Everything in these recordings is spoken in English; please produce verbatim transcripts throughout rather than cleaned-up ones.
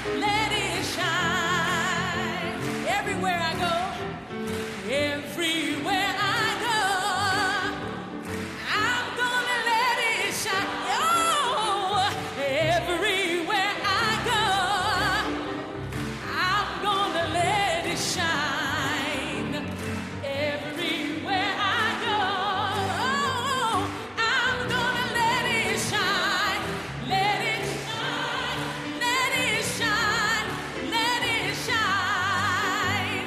let it shine. Everywhere I go, everywhere I go, I'm gonna let it shine. Oh, everywhere I go, I'm gonna let it shine. Everywhere I go, oh, I'm gonna let it shine. Let it shine, let it shine, let it shine.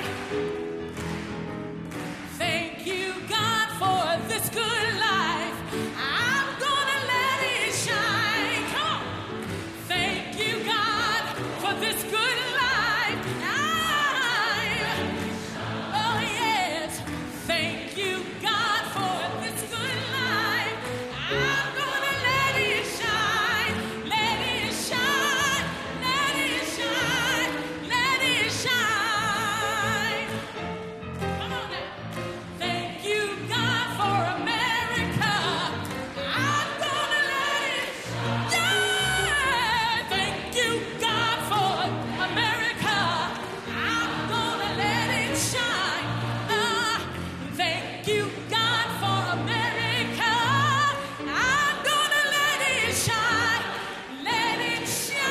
Thank you, God, for this good life. I'm gonna let it shine. Come on. Thank you, God, for this good life. I'm, oh yes. Thank you, God, for this good life. I'm gonna let it shine. Let it shine. Let it shine. Let it shine. Come on now. Thank you, God, for America. I'm gonna let it shine. Yeah. Thank you, God, for America. I'm gonna let it shine. Ah, thank you, God, for America. I'm gonna let it shine. Let it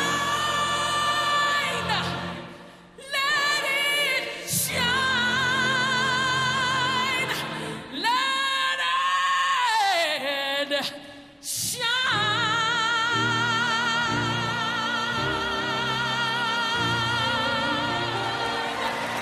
shine. Let it shine. Let it shine.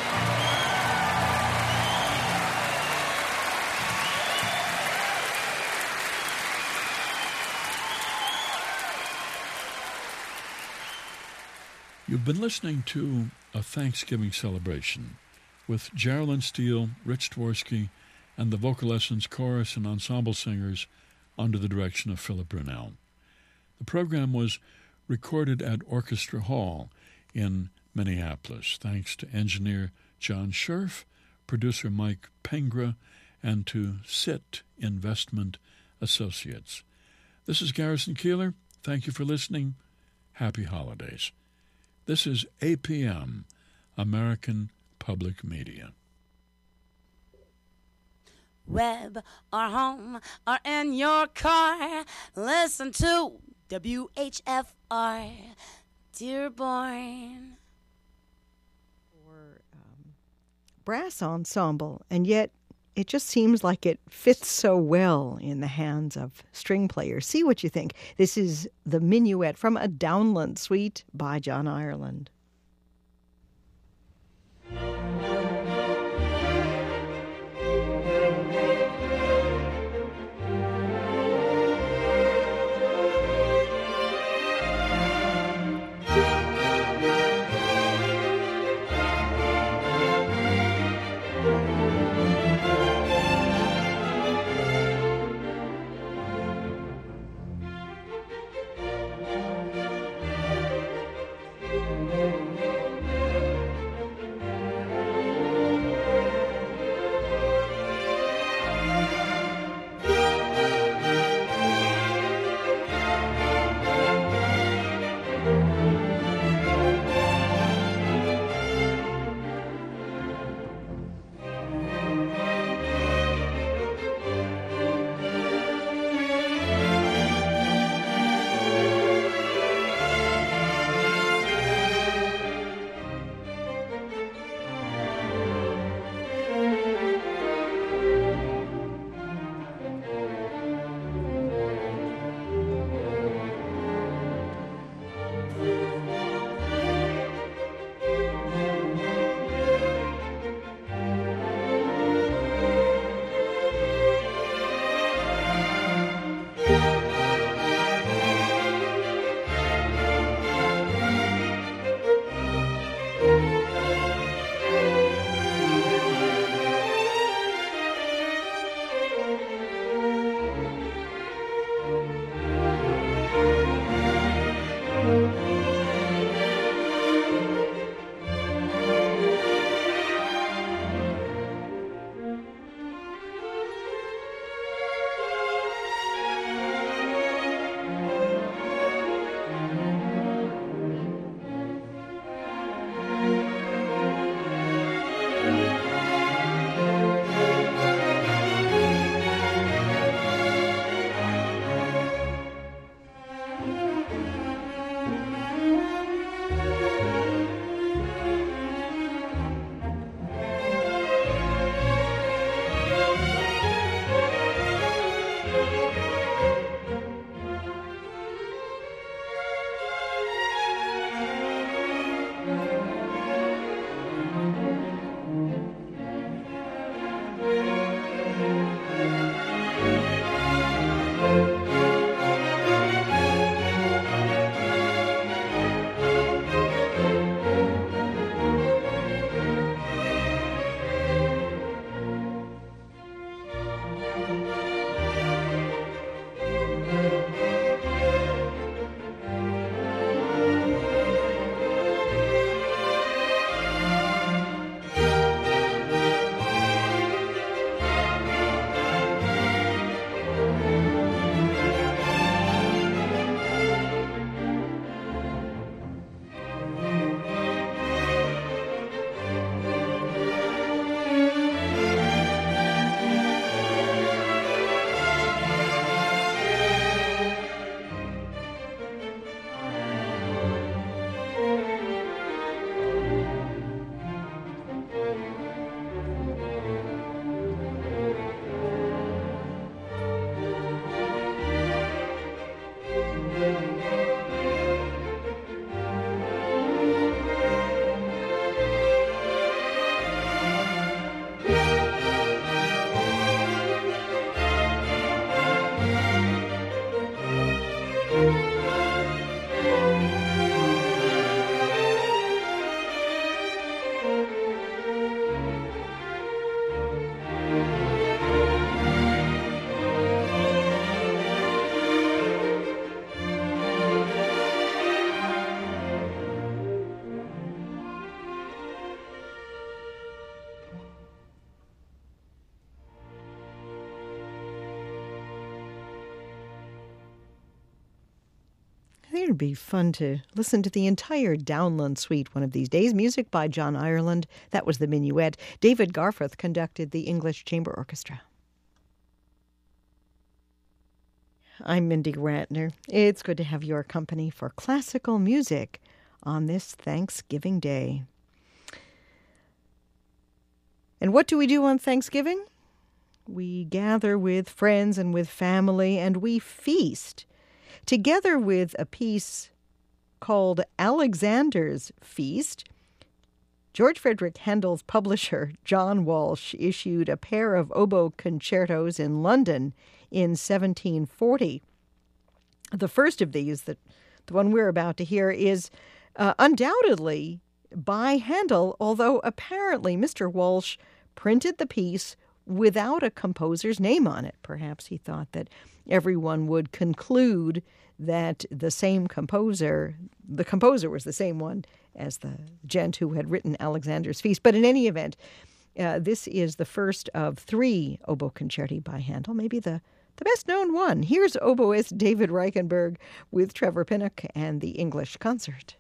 You've been listening to a Thanksgiving celebration with Geraldine Steele, Rich Dvorsky, and the Vocal Essence chorus and ensemble singers under the direction of Philip Brunel. The program was recorded at Orchestra Hall in Minneapolis, thanks to engineer John Scherf, producer Mike Pengra, and to S I T Investment Associates. This is Garrison Keillor. Thank you for listening. Happy holidays. This is A P M, American Public Media. Web or home or in your car, listen to W H F R, Dearborn. Or um, brass ensemble, and yet it just seems like it fits so well in the hands of string players. See what you think. This is The Minuet from a Downland Suite by John Ireland. Thank you. I think it'd be fun to listen to the entire Downland Suite one of these days. Music by John Ireland. That was the Minuet. David Garforth conducted the English Chamber Orchestra. I'm Mindy Ratner. It's good to have your company for classical music on this Thanksgiving Day. And what do we do on Thanksgiving? We gather with friends and with family, and we feast, together with a piece called Alexander's Feast. George Frederick Handel's publisher, John Walsh, issued a pair of oboe concertos in London in seventeen forty. The first of these, the, the one we're about to hear, is uh, undoubtedly by Handel, although apparently Mister Walsh printed the piece without a composer's name on it. Perhaps he thought that everyone would conclude that the same composer, the composer was the same one as the gent who had written Alexander's Feast. But in any event, uh, this is the first of three oboe concerti by Handel, maybe the, the best-known one. Here's oboist David Reichenberg with Trevor Pinnock and the English Concert.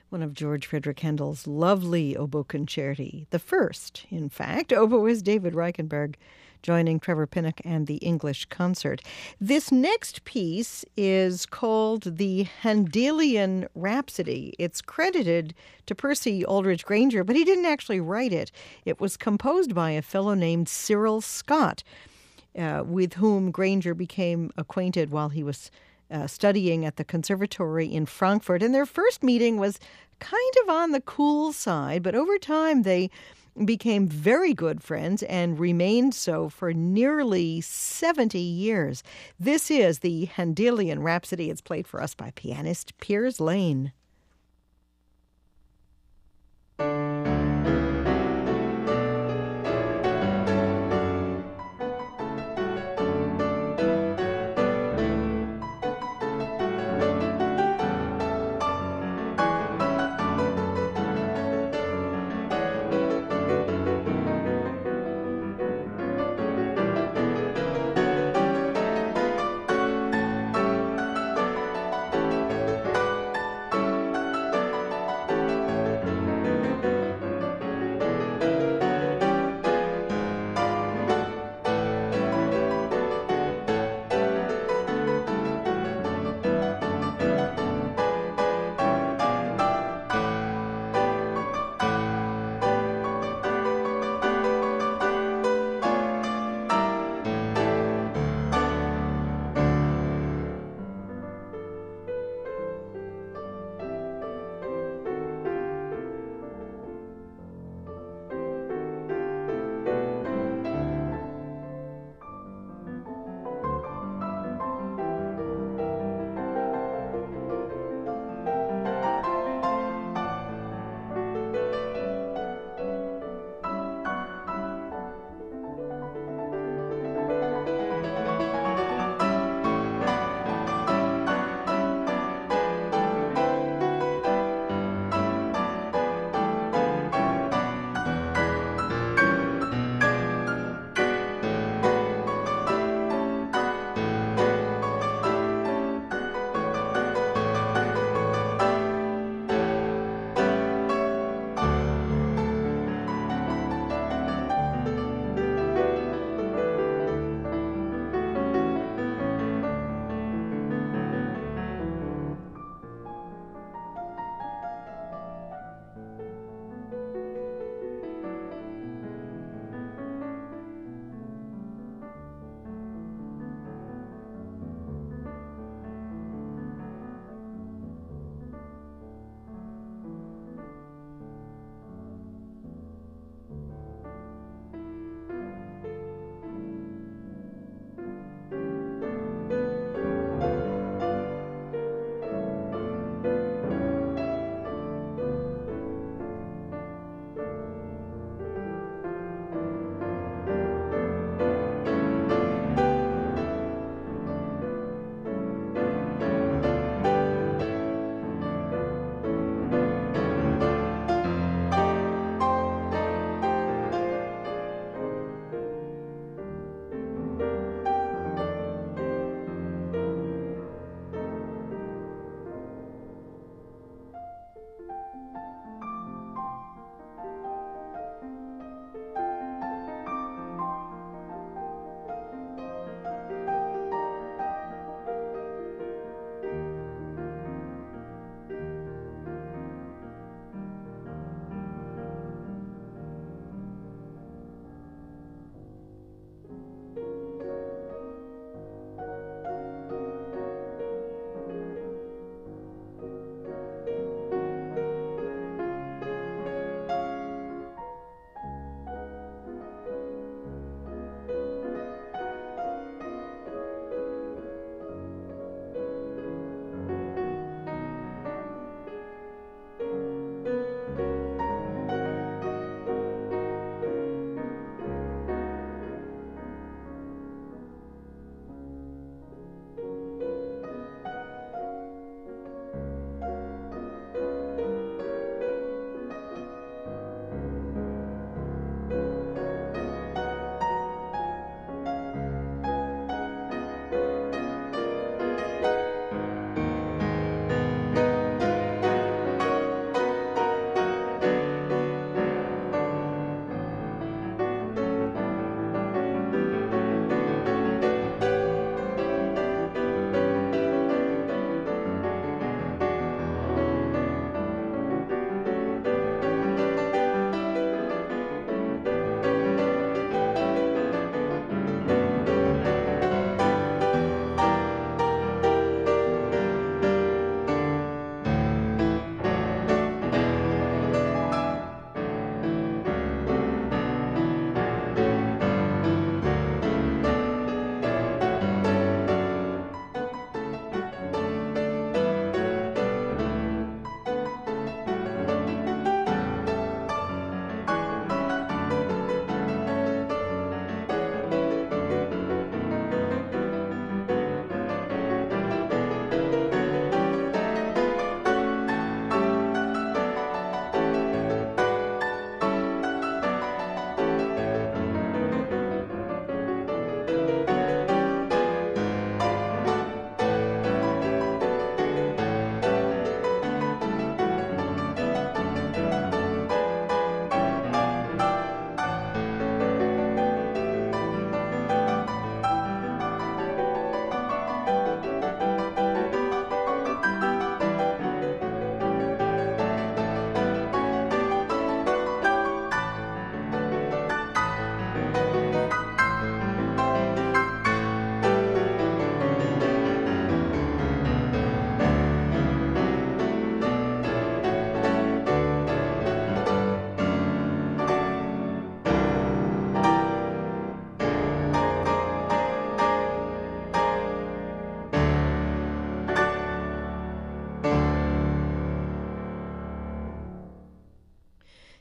one of George Frederick Handel's lovely oboe concerti. The first, in fact. Oboist David Reichenberg joining Trevor Pinnock and the English Concert. This next piece is called the Handelian Rhapsody. It's credited to Percy Aldridge Granger, but he didn't actually write it. It was composed by a fellow named Cyril Scott, uh, with whom Granger became acquainted while he was uh, studying at the Conservatory in Frankfurt. And their first meeting was kind of on the cool side, but over time they became very good friends and remained so for nearly seventy years. This is the Handelian Rhapsody. It's played for us by pianist Piers Lane.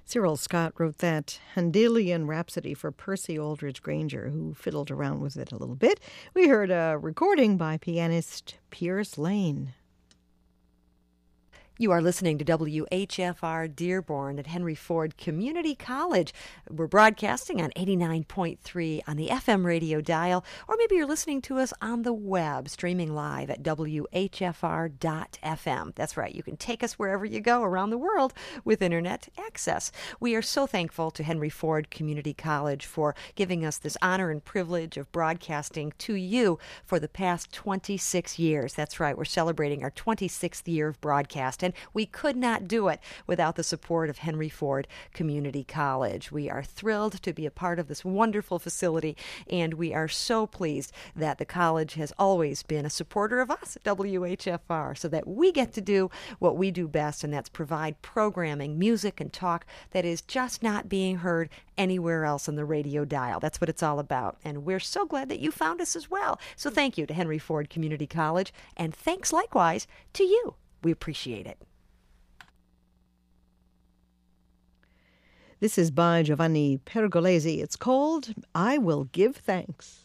Cyril Scott wrote that Handelian Rhapsody for Percy Aldridge Granger, who fiddled around with it a little bit. We heard a recording by pianist Pierce Lane. You are listening to W H F R Dearborn at Henry Ford Community College. We're broadcasting on eighty-nine point three on the F M radio dial, or maybe you're listening to us on the web, streaming live at W H F R dot F M. That's right, you can take us wherever you go around the world with internet access. We are so thankful to Henry Ford Community College for giving us this honor and privilege of broadcasting to you for the past twenty-six years. That's right, we're celebrating our twenty-sixth year of broadcast. And we could not do it without the support of Henry Ford Community College. We are thrilled to be a part of this wonderful facility, and we are so pleased that the college has always been a supporter of us at W H F R, so that we get to do what we do best, and that's provide programming, music, and talk that is just not being heard anywhere else on the radio dial. That's what it's all about, and we're so glad that you found us as well. So thank you to Henry Ford Community College, and thanks likewise to you. We appreciate it. This is by Giovanni Pergolesi. It's called I Will Give Thanks.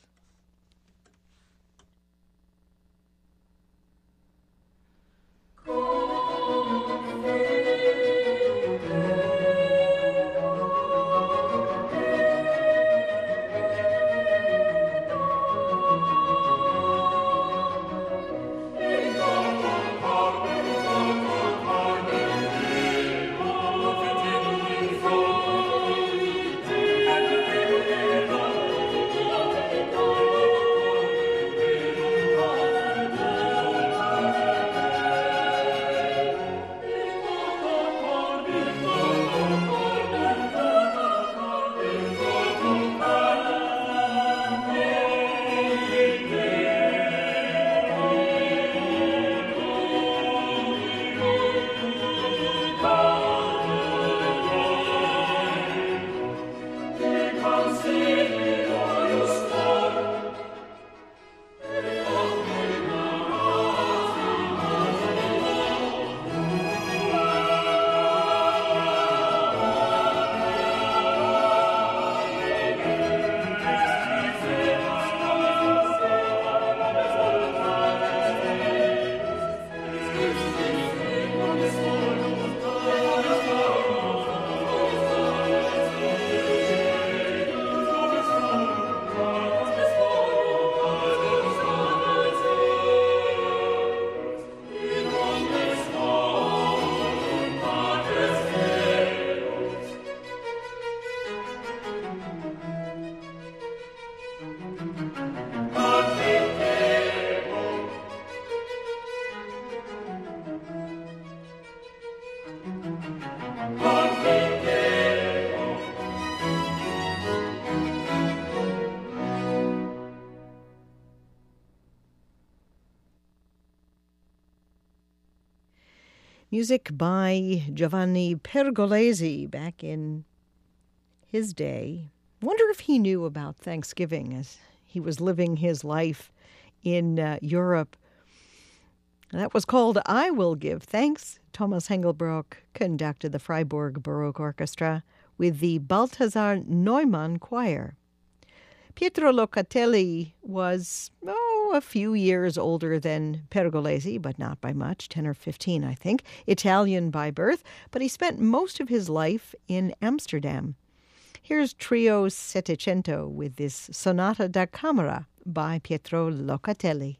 Music by Giovanni Pergolesi back in his day. Wonder if he knew about Thanksgiving as he was living his life in uh, Europe. That was called I Will Give Thanks. Thomas Hengelbrock conducted the Freiburg Baroque Orchestra with the Balthasar Neumann Choir. Pietro Locatelli was, oh, a few years older than Pergolesi, but not by much, ten or fifteen, I think. Italian by birth, but he spent most of his life in Amsterdam. Here's Trio Settecento with this Sonata da Camera by Pietro Locatelli.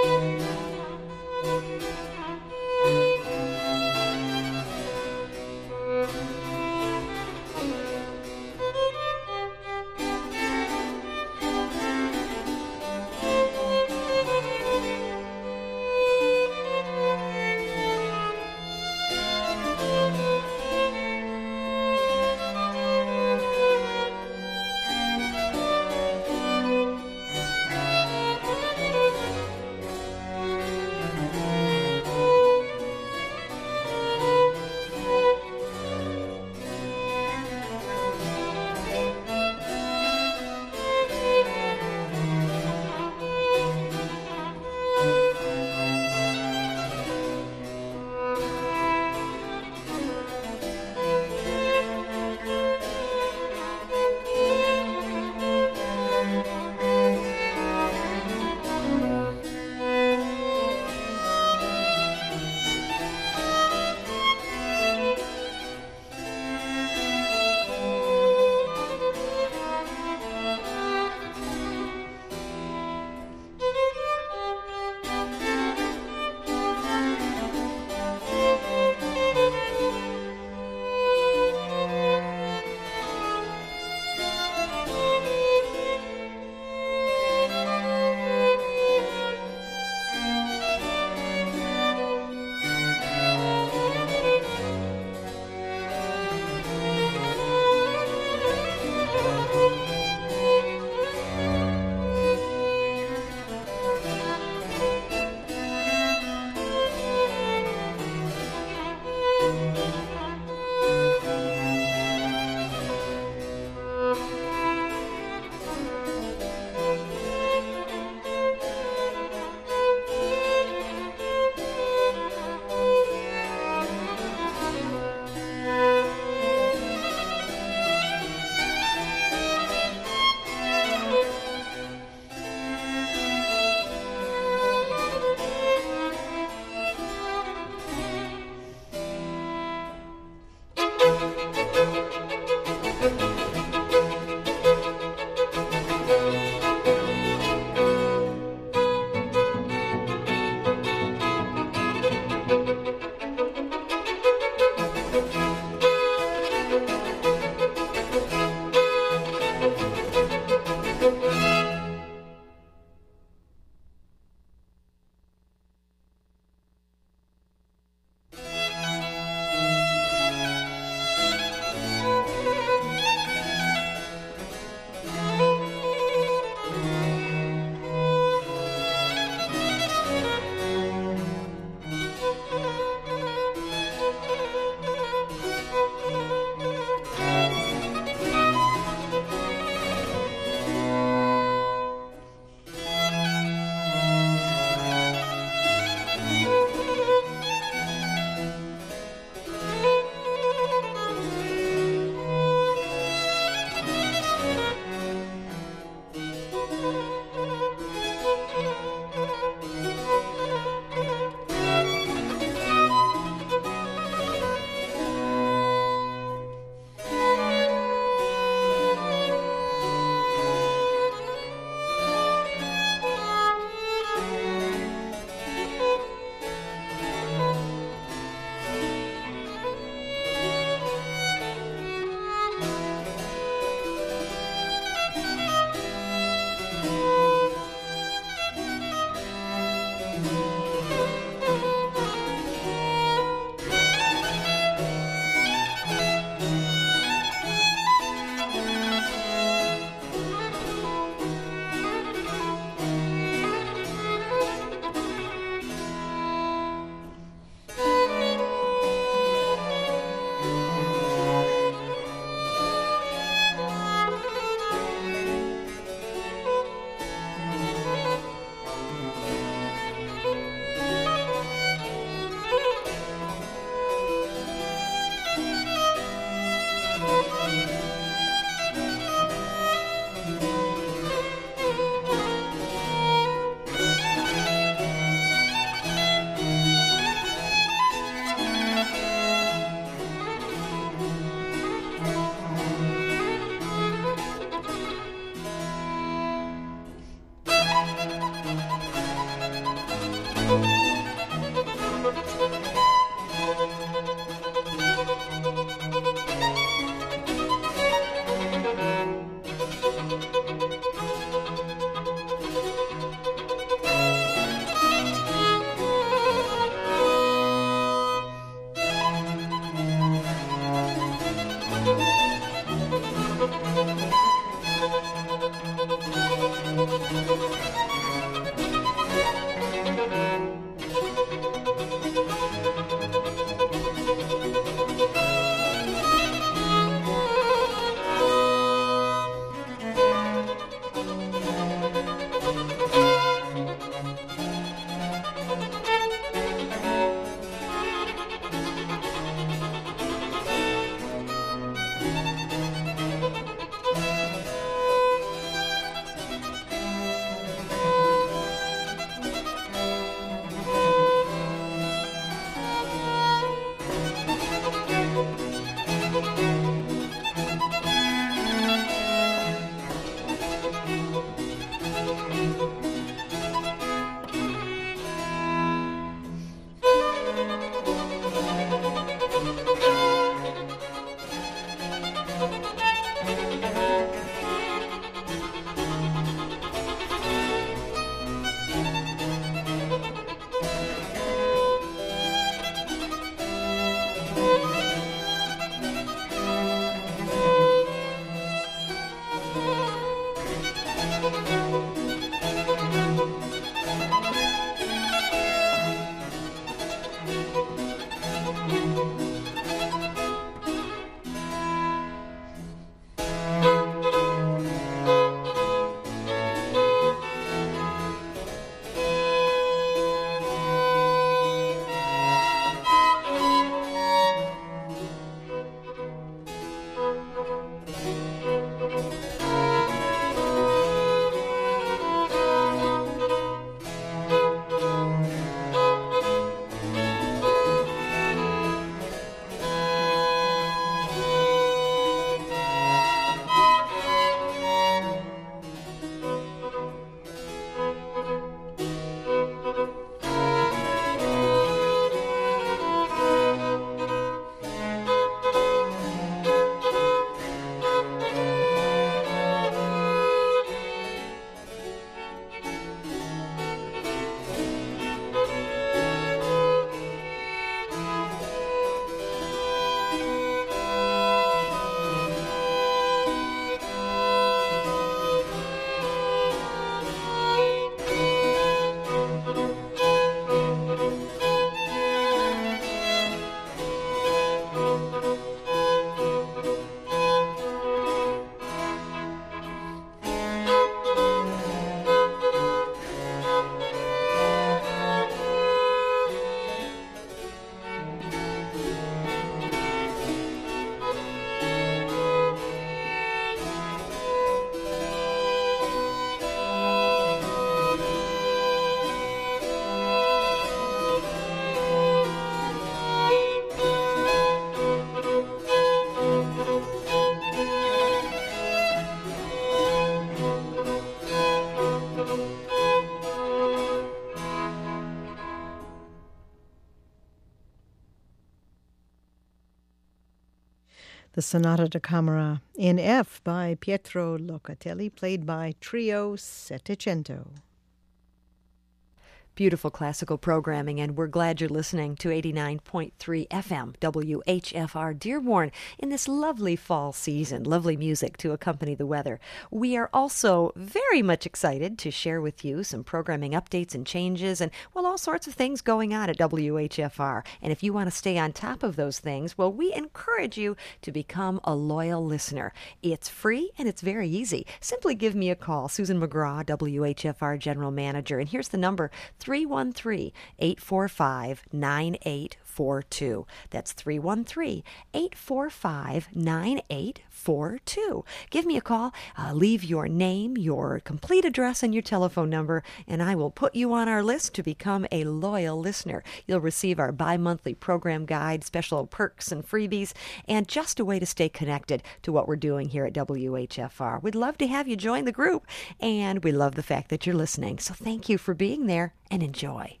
the Sonata da Camera in F by Pietro Locatelli, played by Trio Settecento. Beautiful classical programming, and we're glad you're listening to eighty-nine point three F M W H F R Dearborn in this lovely fall season. Lovely music to accompany the weather. We are also very much excited to share with you some programming updates and changes and, well, all sorts of things going on at W H F R. And if you want to stay on top of those things, well, we encourage you to become a loyal listener. It's free and it's very easy. Simply give me a call. Susan McGraw, W H F R General Manager. And here's the number, three one three, eight four five, nine eight four two. That's three one three, eight four five, nine eight four two. Give me a call, uh, leave your name, your complete address, and your telephone number, and I will put you on our list to become a loyal listener. You'll receive our bi-monthly program guide, special perks and freebies, and just a way to stay connected to what we're doing here at W H F R. We'd love to have you join the group, and we love the fact that you're listening. So thank you for being there, and enjoy.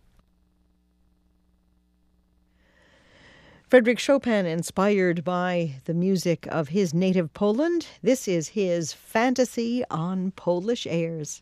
Frédéric Chopin, inspired by the music of his native Poland. This is his Fantasy on Polish Airs.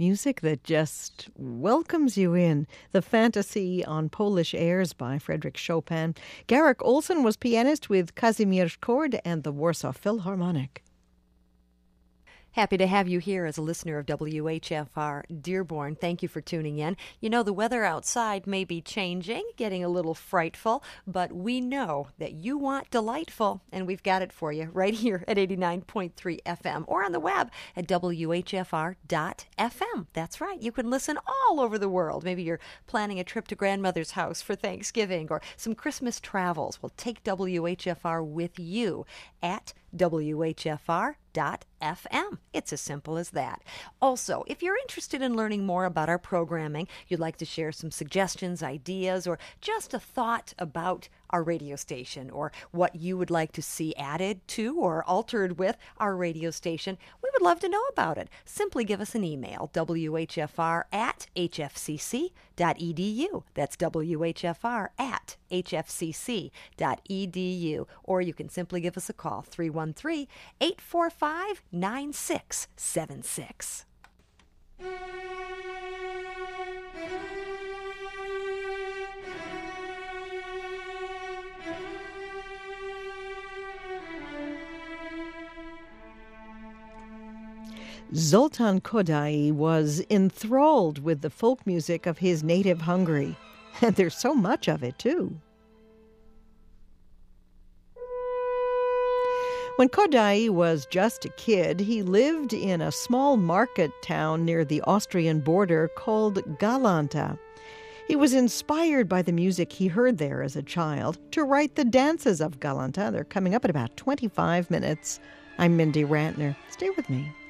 Music that just welcomes you in. The Fantasy on Polish Airs by Frederick Chopin. Garrick Olson was pianist with Kazimierz Kord and the Warsaw Philharmonic. Happy to have you here as a listener of W H F R Dearborn. Thank you for tuning in. You know, the weather outside may be changing, getting a little frightful, but we know that you want delightful, and we've got it for you right here at eighty-nine point three F M or on the web at W H F R dot F M. That's right. You can listen all over the world. Maybe you're planning a trip to grandmother's house for Thanksgiving or some Christmas travels. Well, take W H F R with you at W H F R dot F M. It's as simple as that. Also, if you're interested in learning more about our programming, you'd like to share some suggestions, ideas, or just a thought about our radio station or what you would like to see added to or altered with our radio station, we would love to know about it. Simply give us an email, W H F R at H F C C dot E D U. That's W H F R at H F C C dot E D U. Or you can simply give us a call, three one three, eight four five, nine six seven six. Zoltan Kodály was enthralled with the folk music of his native Hungary. And there's so much of it, too. When Kodály was just a kid, he lived in a small market town near the Austrian border called Galanta. He was inspired by the music he heard there as a child to write the dances of Galanta. They're coming up in about twenty-five minutes. I'm Mindy Rantner. Stay with me.